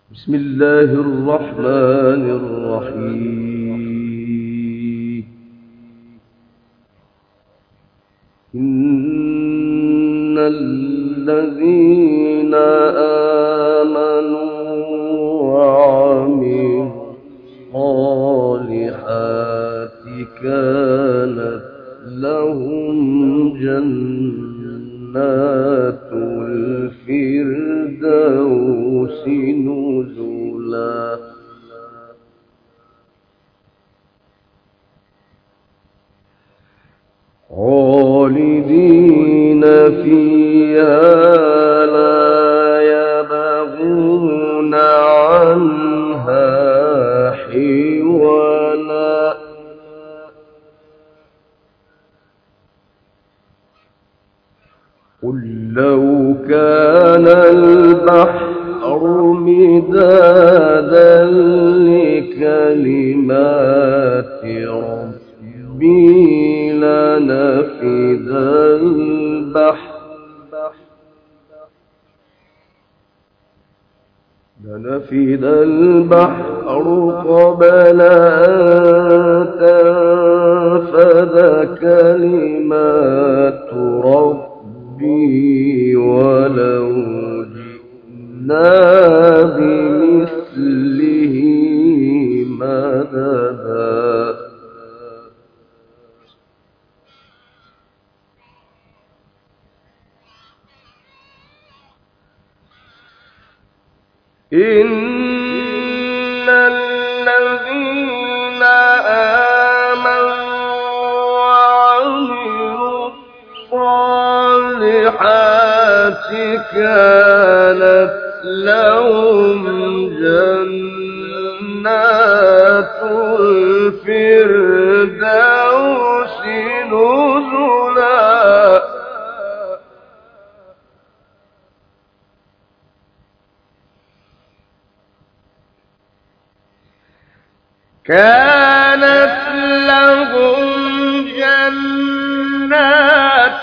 بسم الله الرحمن الرحيم. إن الذين آمنوا وعملوا الصالحات كانت لهم جنات الفردوس نزلا خالدين فيها لا يبغون عنها حولا قل لو كان البحر مدادا لكلمات ربي لنفد البحر قبل أن تنفد كلمات ربي ولو جئنا بمثله مددا إن الذين آمنوا وعملوا الصالحات كانت لهم جنات الفردوس نزلا كانت لهم جنات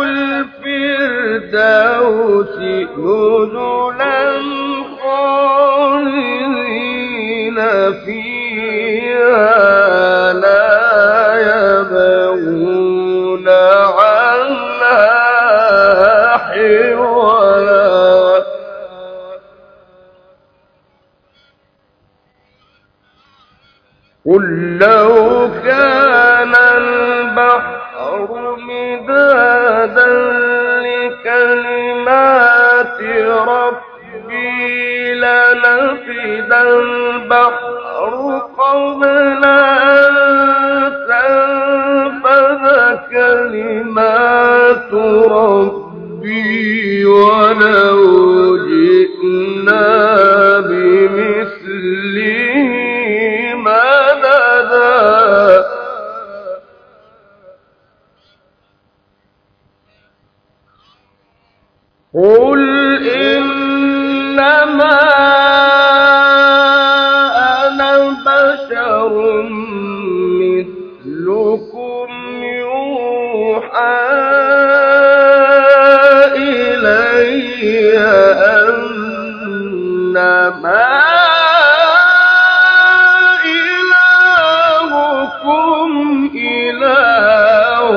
الفردوس نزلا خالدين فيها لا يبغون عنها حولا قل لو كان البحر مدادا لكلمات ربي لنفد البحر قبل أن تنفد كلمات ربي ولو جئنا بمثله مددا قل إنما أنا بشر مثلكم يوحى إلي أنما إله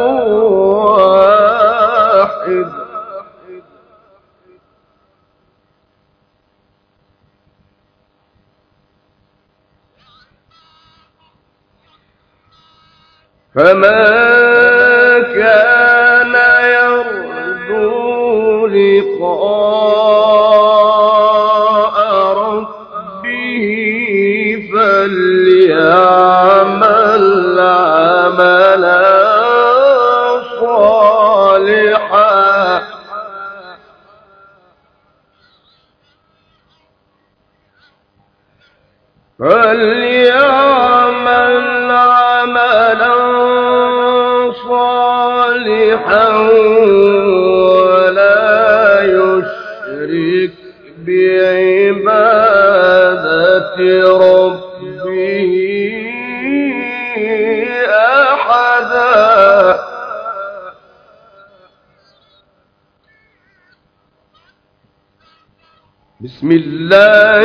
واحد فمن كان يرجو لقاء ربه فليعمل عملا صالحا ولا يشرك بعبادة ربه أحدا بسم الله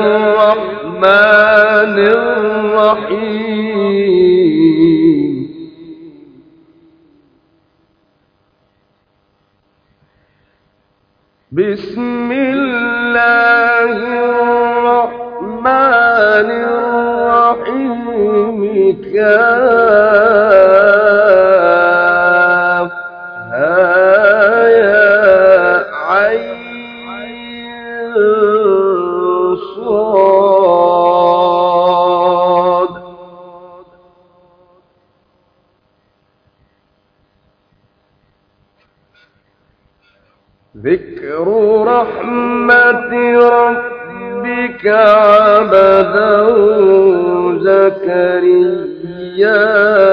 الرحمن الرحيم بسم الله الرحمن الرحيم كافها يا عين صاد ذكر رحمة ربك عبده زكريا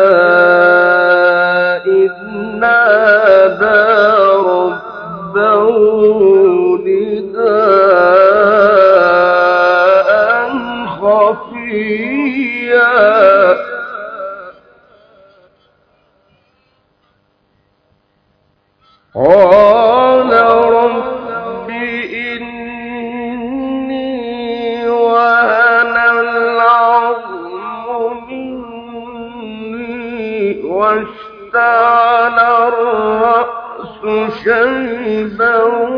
إذ نادى ربه نداء خفيا قال رب إني وهن العظم مني واشتعل الرأس شيبا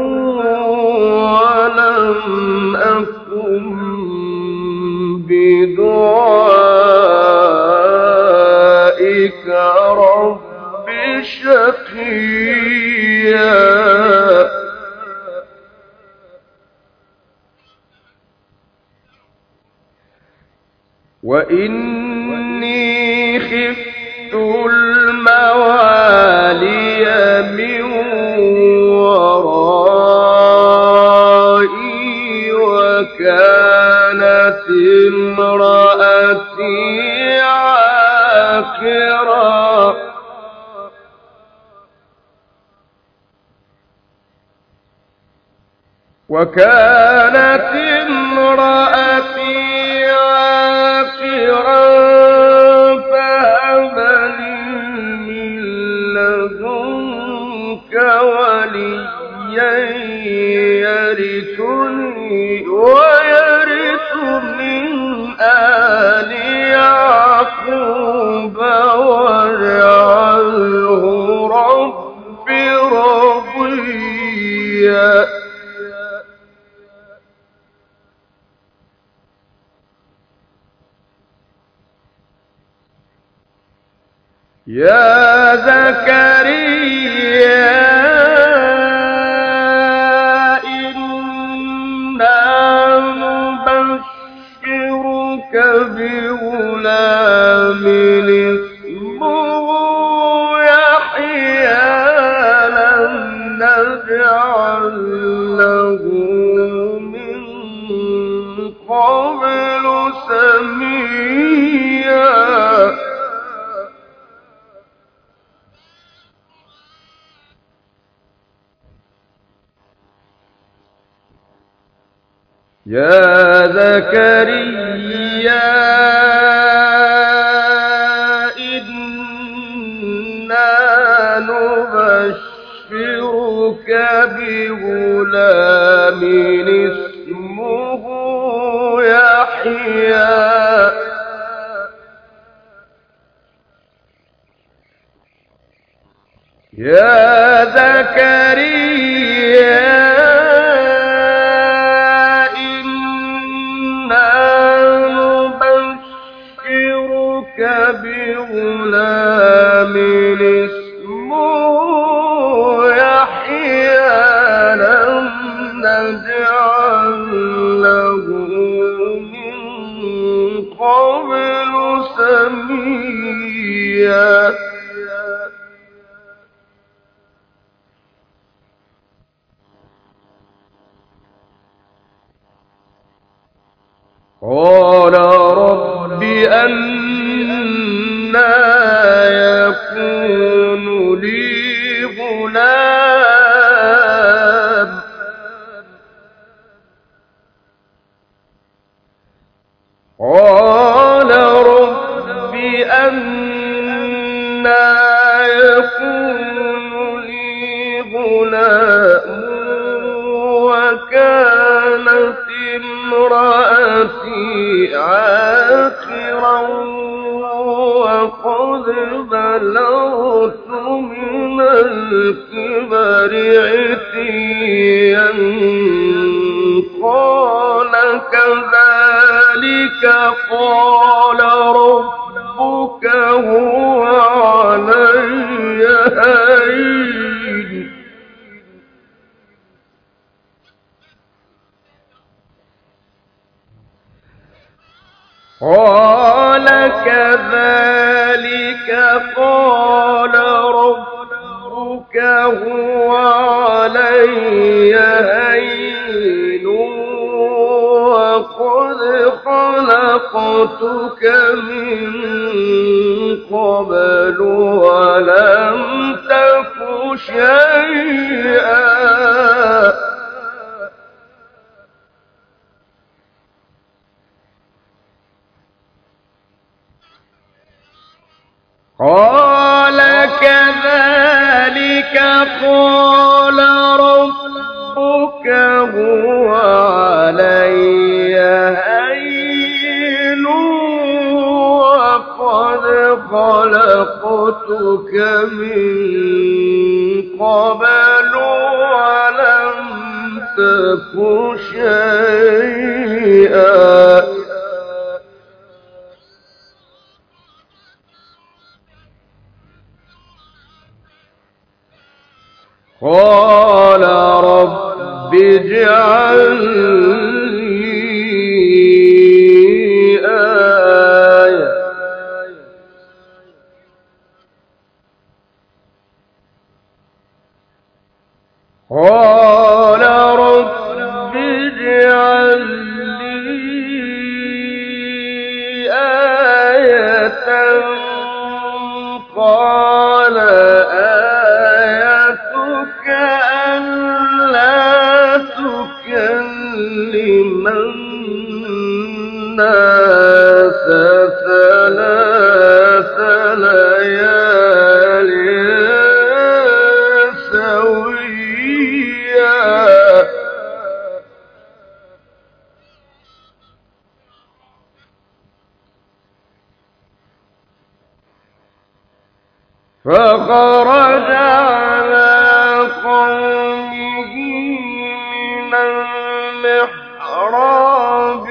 ولم أكن بدعائك رب شقيا وإني خفت الموالي من ورائي وكانت امرأتي عاقرا فهب لي من لدنك وليا يرثني ويرث من آل يعقوب واجعله رب رضيا يا زكريا إنا نبشرك بغلام اسمه يحيى لم نجعل له من قبل سميا يا زكريا إنا نبشرك بغلام اسمه يحيى يا زكريا بغلام اسمه يحيى لم نجعل له من قبل سميا قال رب أنى يكون لي غلام قال رب أنى يكون لي غلام كانت امرأتي عاقرا وقد بلغت من الكبر عتيا قال كذلك قال ربك هو علي هين قال كذلك قال ربك هو علي هين وقد خلقتك من قبل ولم تك شيئا قال كذلك قال ربك هو علي هين وقد خلقتك من قبل ولم تك شيئا قال رب اجعل لي آية قال رب اجعل لي آية قال ألا تكلم الناس ثلاث ليال سويا فخرج على قومه من المحراب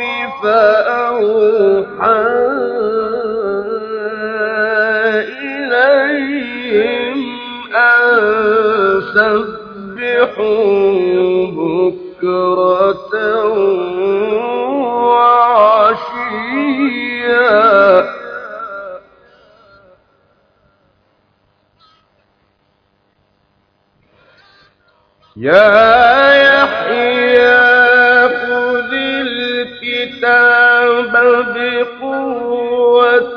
فأوحى إليهم أن سبحوا بكرة وعشيا يا يحيى خذ الكتاب بقوة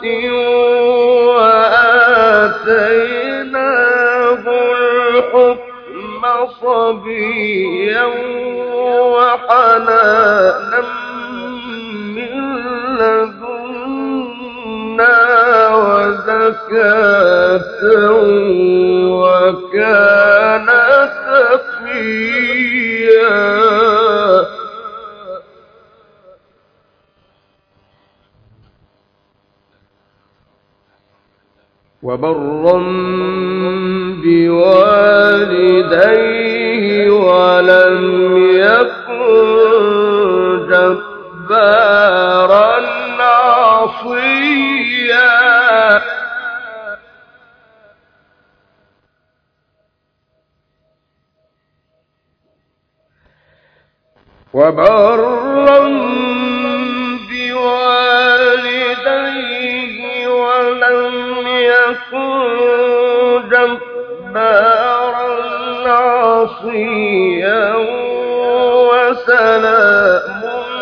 وآتيناه الحكم صبيا وحنانا من لدنا وزكاة وكان تقيا وبرا بوالديه ولم يكن جبارا عصيا وبرا بوالديه ولم يكن جبارا عصيا وسلام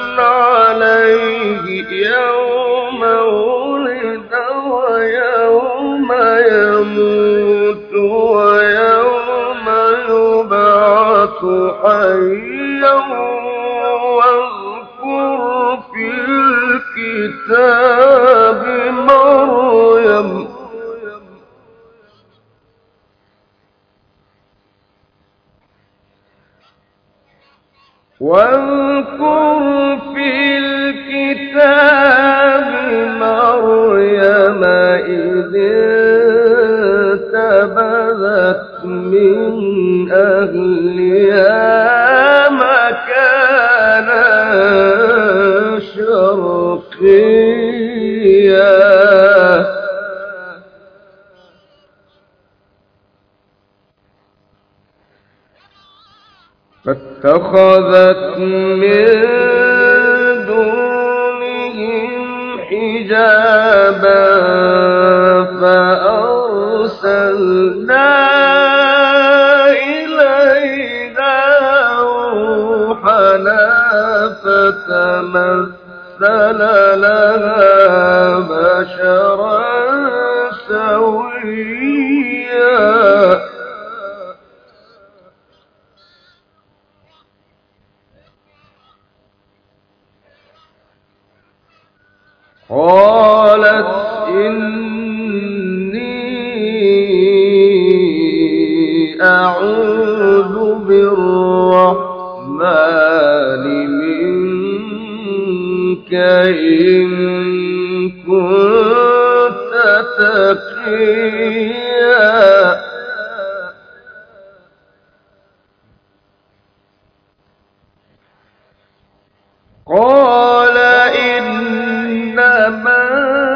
عليه يوم ولد ويوم يموت ويوم يبعث حيا واذكر في الكتاب مريم واذكر في الكتاب مريم إذ انتبذت من أهلها مكانا شرقيا فاتخذت من دونهم حجابا فأرسلنا إليها روحنا فتمثل لها بشرا سويا قالت إني أعوذ بالرحمن منك إن كنت تقيا قال إنما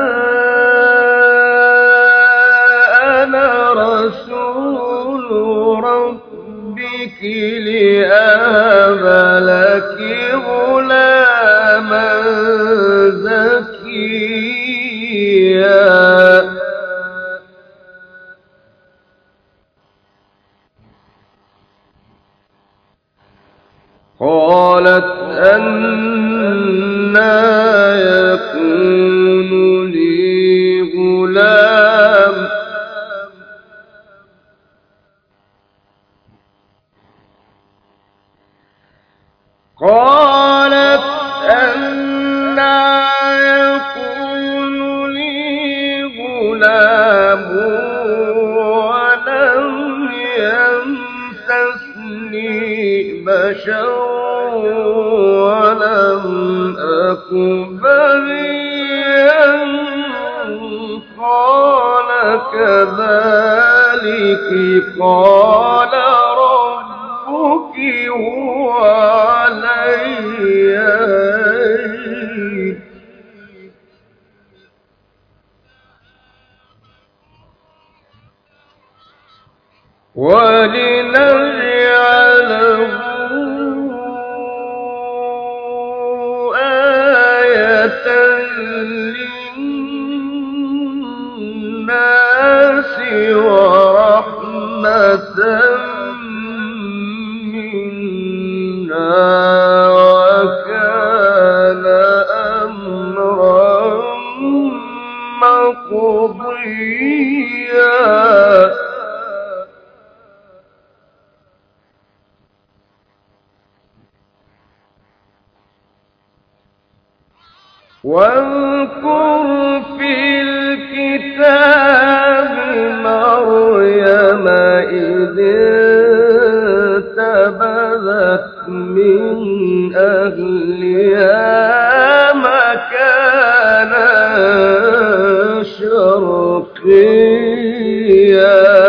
أنا رسول ربك لأهب لك غلاما زكيا قالت أنى يكون لي غلام قالت أنى يكون لي غلام ولم يمسسني بشر ولم أك بغيا قال كذلك قال ربك هو علي هين ولنجعله آية للناس ورحمة منا وكان أمرا مقضيا واذكر في الكتاب مريم إذ انتبذت من أهلها مكانا شرقيا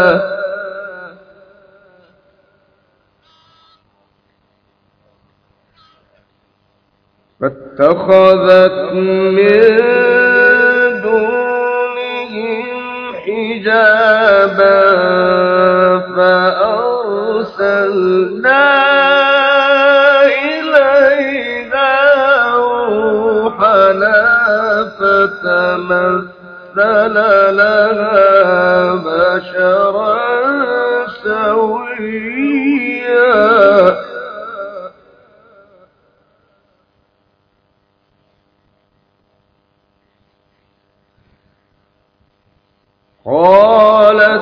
فاتخذت من دونهم حجابا فأرسلنا إليها روحنا فتمثل لها بشرا سويا قالت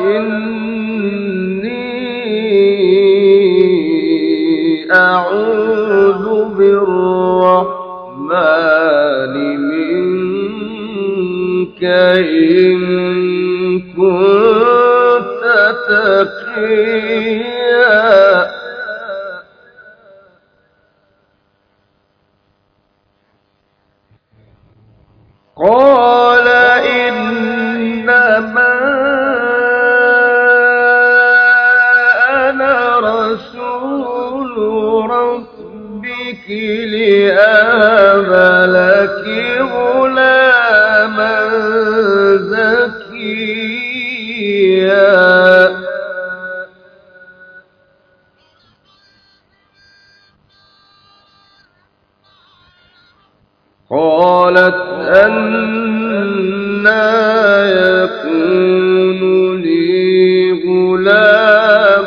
إني أعوذ بالرحمن منك إن كنت تقيا ربك لأهب لك غلاما زكيا قالت أنى يكون لي غلام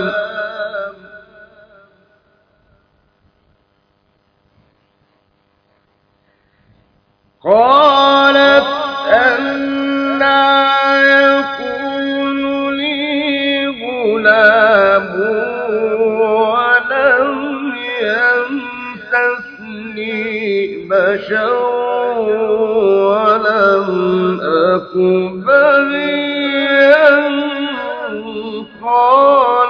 قالت أنى يكون لي غلام ولم يمسسني بشر ولم أك بغيا قال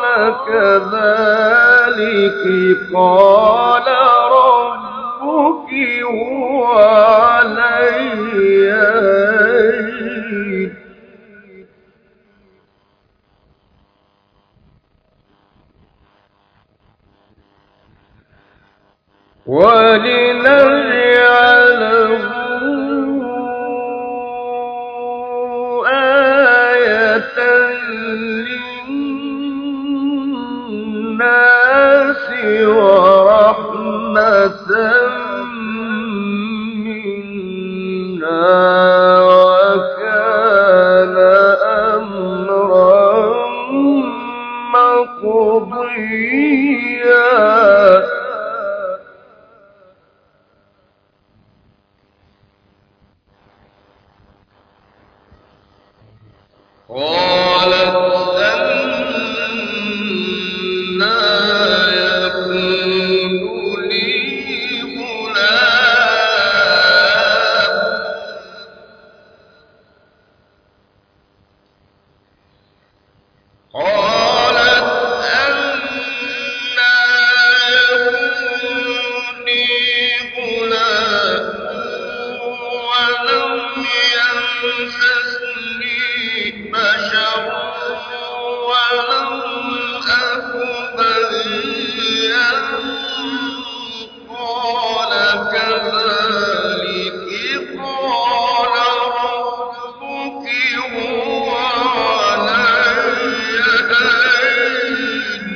كذلك قال ربك هو علي هين ولنجعله آية للناس ورحمة منا وكان أمرا مقضيا قالت أنى يكون لي غلام قالت أنى يكون لي غلام ولم يمسسني بشر ولم أك بغيا قال كذلك قال ربك هو علي هين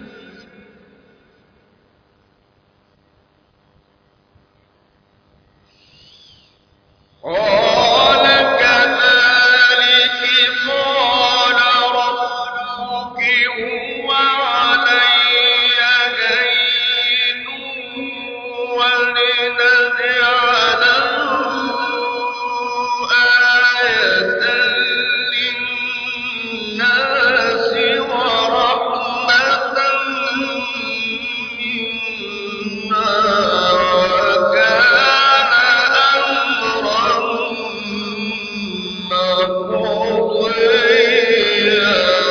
قال كذلك قال ربك هو علي هين ولنجعله آية للناس ورحمة منا وكان أمرا مقضيا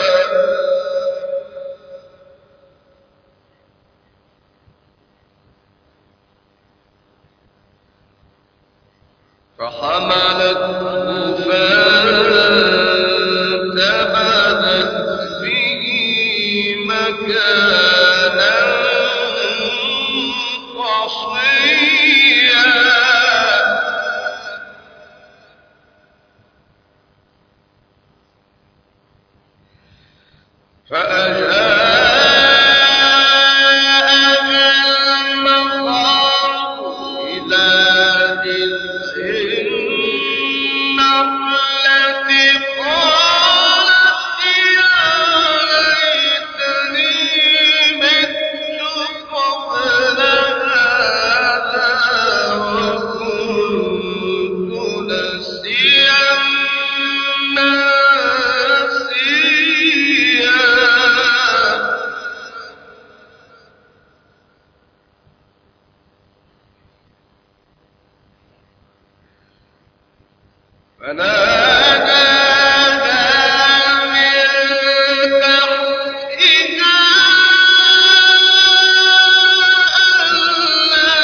فحملته فانتبذت به مكانا قصيا فأجاءها المخاض إلى جذع النخلة قالت يا ليتني مت قبل هذا وكنت نسيا منسيا فناداها من تحتها ألا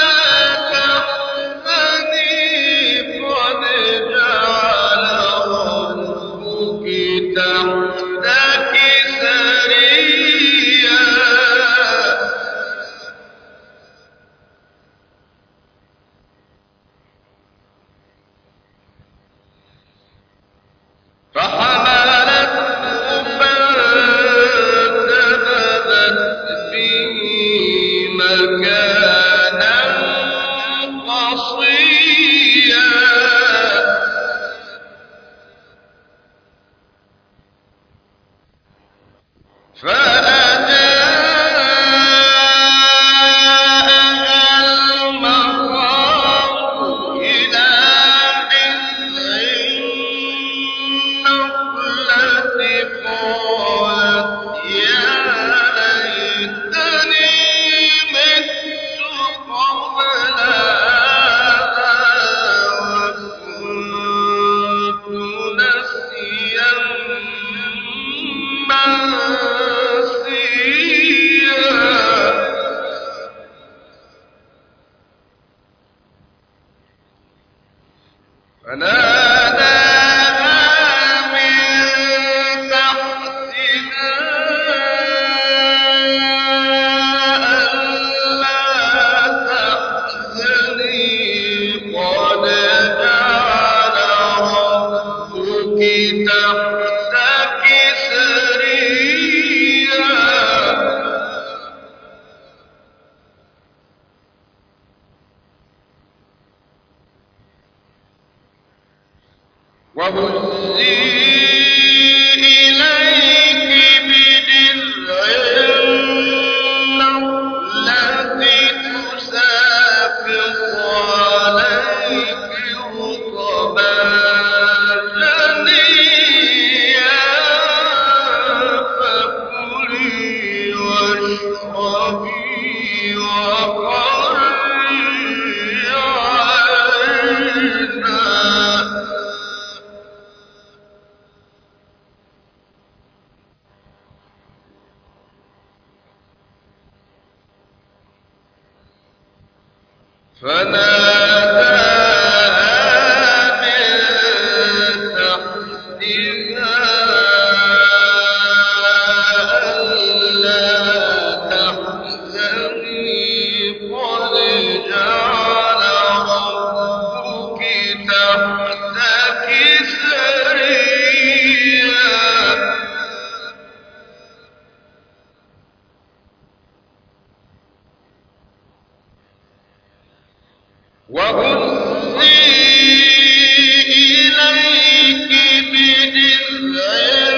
تحزني قد جعل ربك تحتك سريا مكانا قصيا وهزي إليك بجذع النخلة تساقط عليك رطبا جنيا فكلي واشربي وقري عينا فناداها من تحتها ألا تحزني قد جعل ربك تحتك سريا وهزي إليك بجذع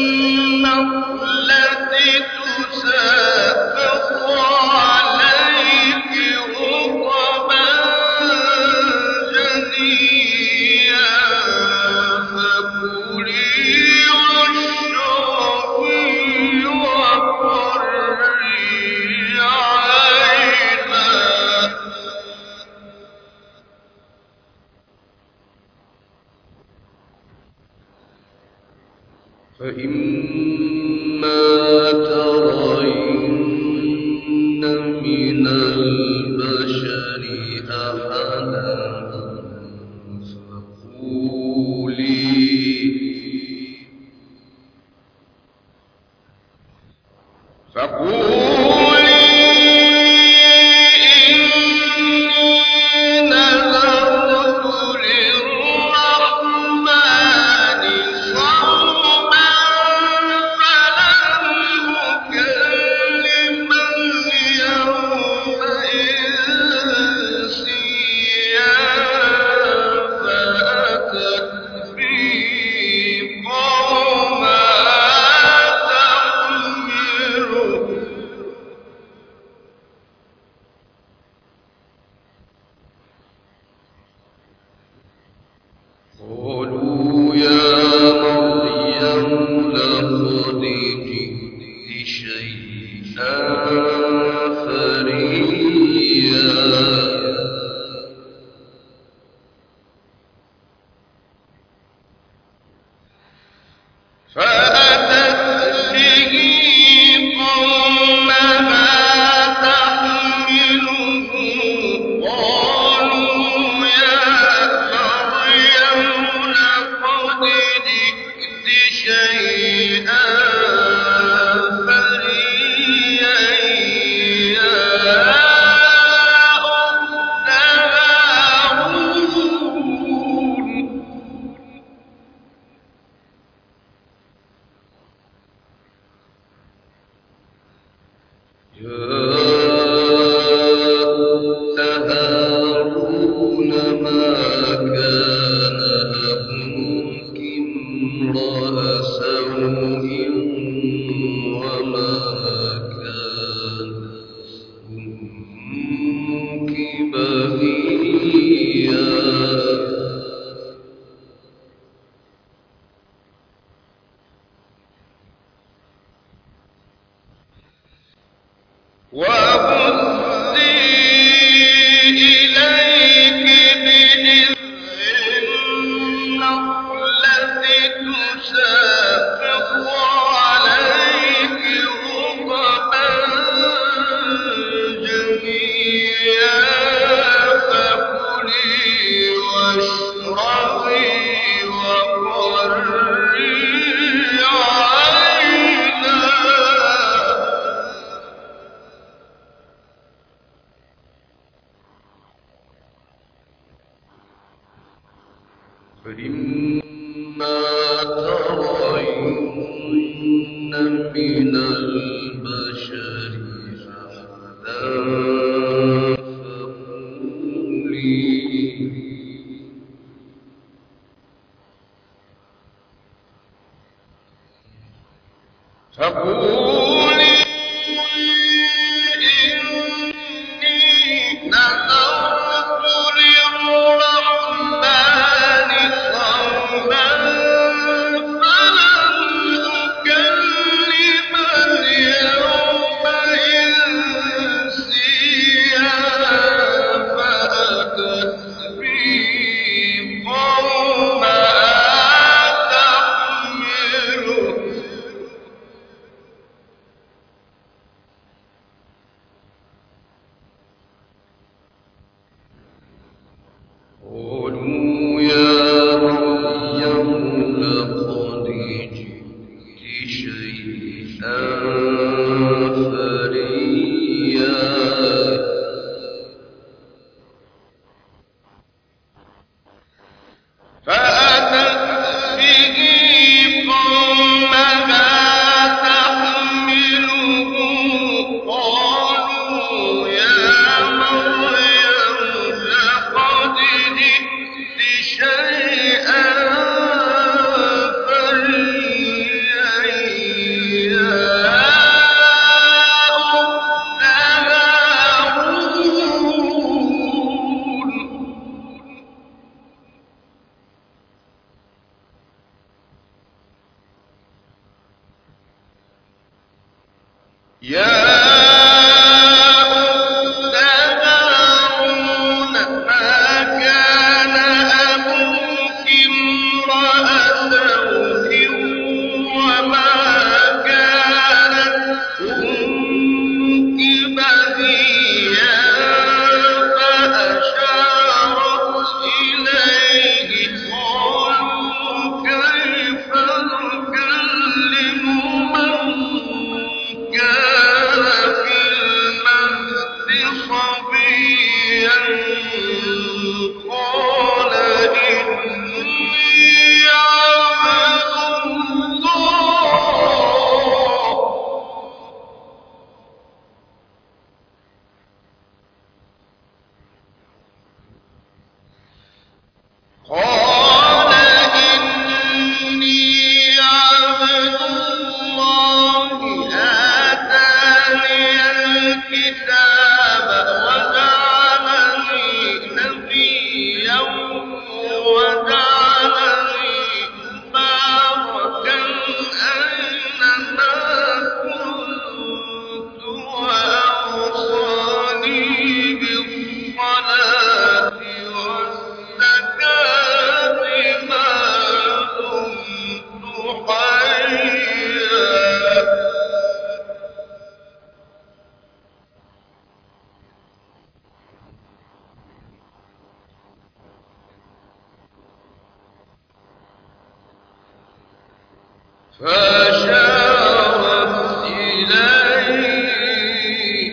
النخلة تساقط عليك رطبا جنيا فكلي واشربي وقري عينا فإما ترين من البشر أحدا فقولي إني نذرت للرحمن صوما فلن أكلم اليوم إنسيا فأتت به قوما تحمله قالوا يا مريم لقد جئت شيئا فريا فأتت به قومها تحمله قالوا يا مريم فإما ترين من البشر أحدا فقولي إني نذرت للرحمن صوما فلن أكلم اليوم إنسيا فأتت بي قومها تحمله قالوا يا مريم لقد جئت شيئا فريا فأتت به قومها تحمله قالوا يا مريم لقد جئت شيئا فريا يا أخت هارون يا أخت هارون ما كان أبوك امرأ سوء وما كانت أمك بغيا فأشارت إليه قالوا كيف نكلم من كان في المهد صبيا قال إني عبد الله قال إني عبد الله آتاني الكتاب وجعلني نبيا وجعلني مباركا أينما كنت وأوصاني بالصلاة والزكاة ما دمت حيا فأشارت إليه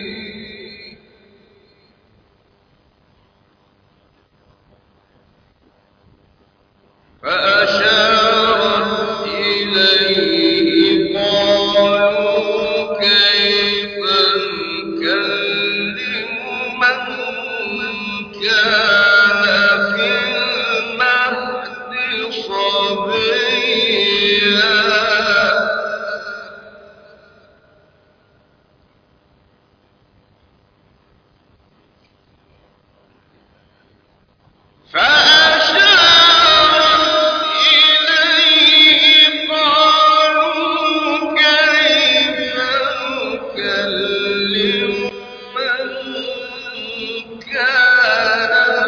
قالوا كيف نكلم من كان في المهد صبيا فأشارت إليه قالوا كيف نكلم من كان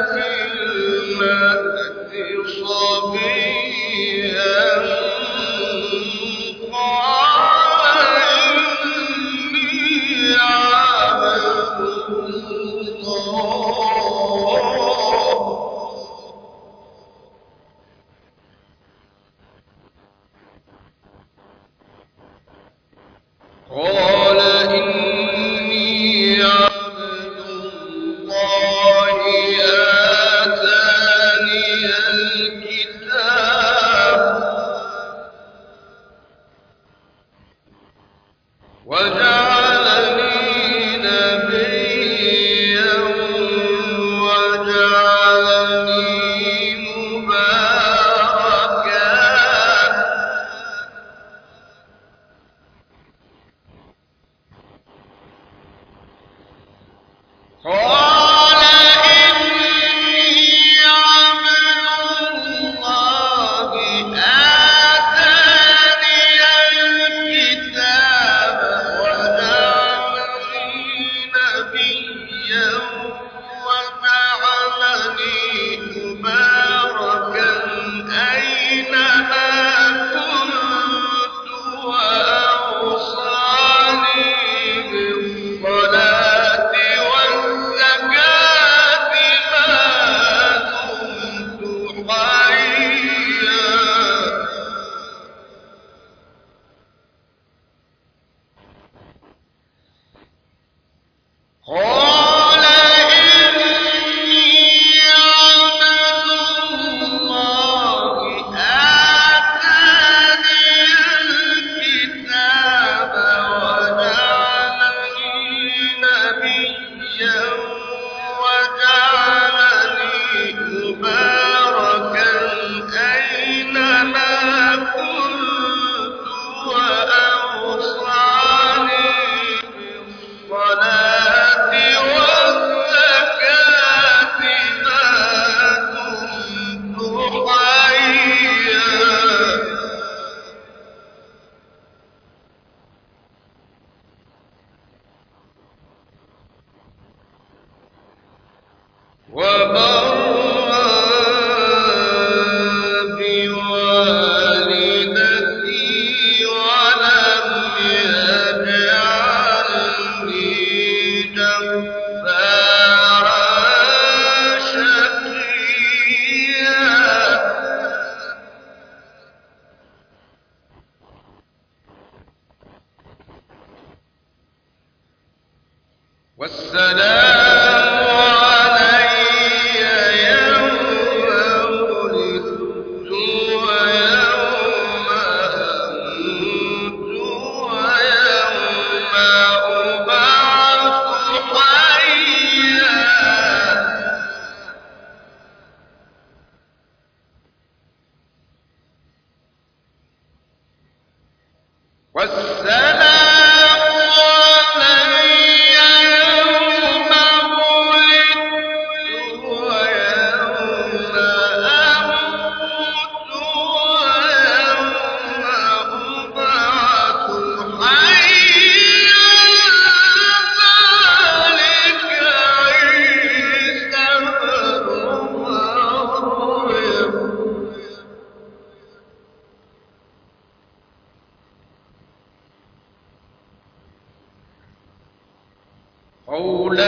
قول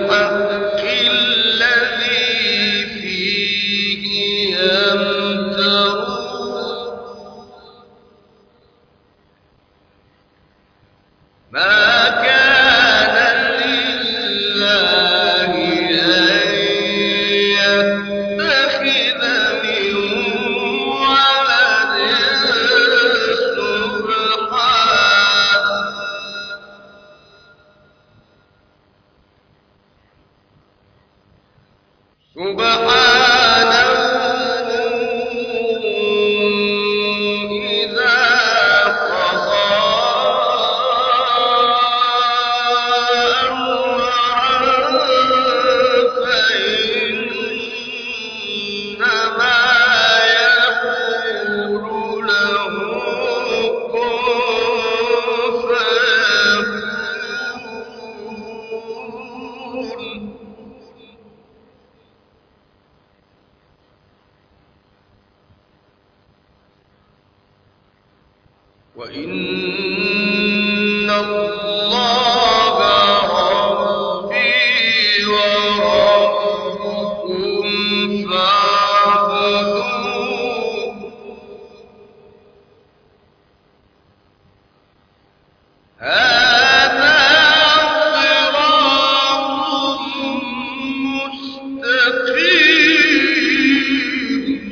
الحق الذي فيه يمترون ما كان لله أن يتخذ من ولد سبحانه إذا قضى أمرا فإنما يقول له كن فيكون وإن الله ربي وربكم فاعبدوه هذا صراط مستقيم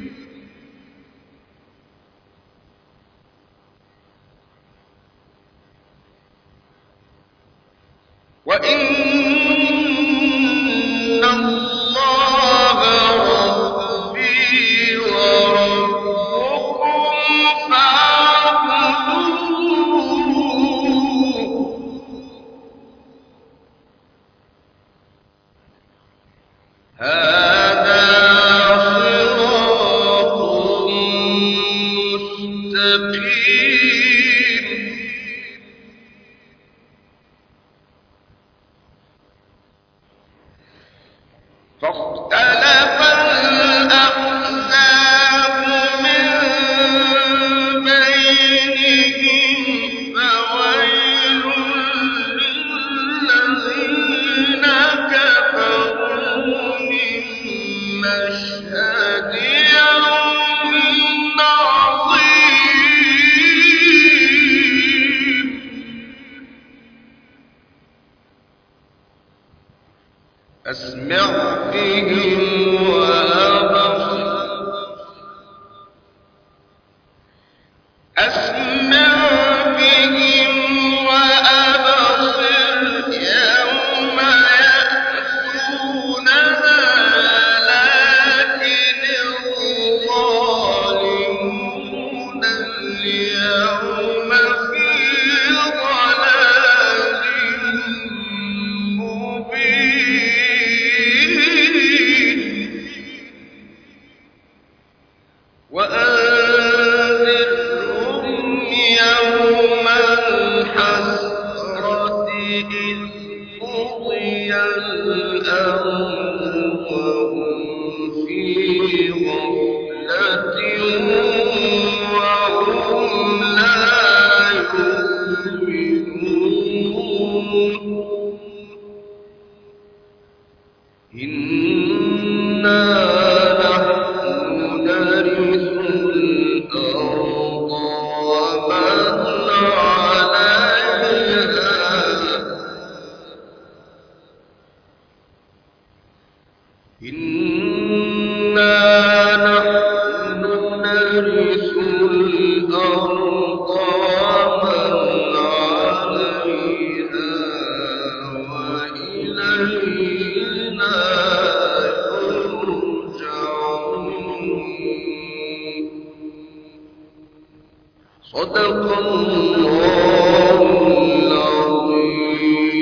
وإن الله ربي وربكم فاعبدوه هذا صراط مستقيم فاختلف الأحزاب من بينهم فويل للذين كفروا من مشهد يوم عظيم أسمع بهم وأبصر يوم يأتوننا لكن الظالمون اليوم في ضلال مبين وأنذرهم يوم الحسرة إذ قضي الأمر وهم في غفلة وهم لا يؤمنون إنا نحن نرث الأرض ومن عليها إنا نحن نرث الأرض ومن عليها وإلينا يرجعون صدق الله العظيم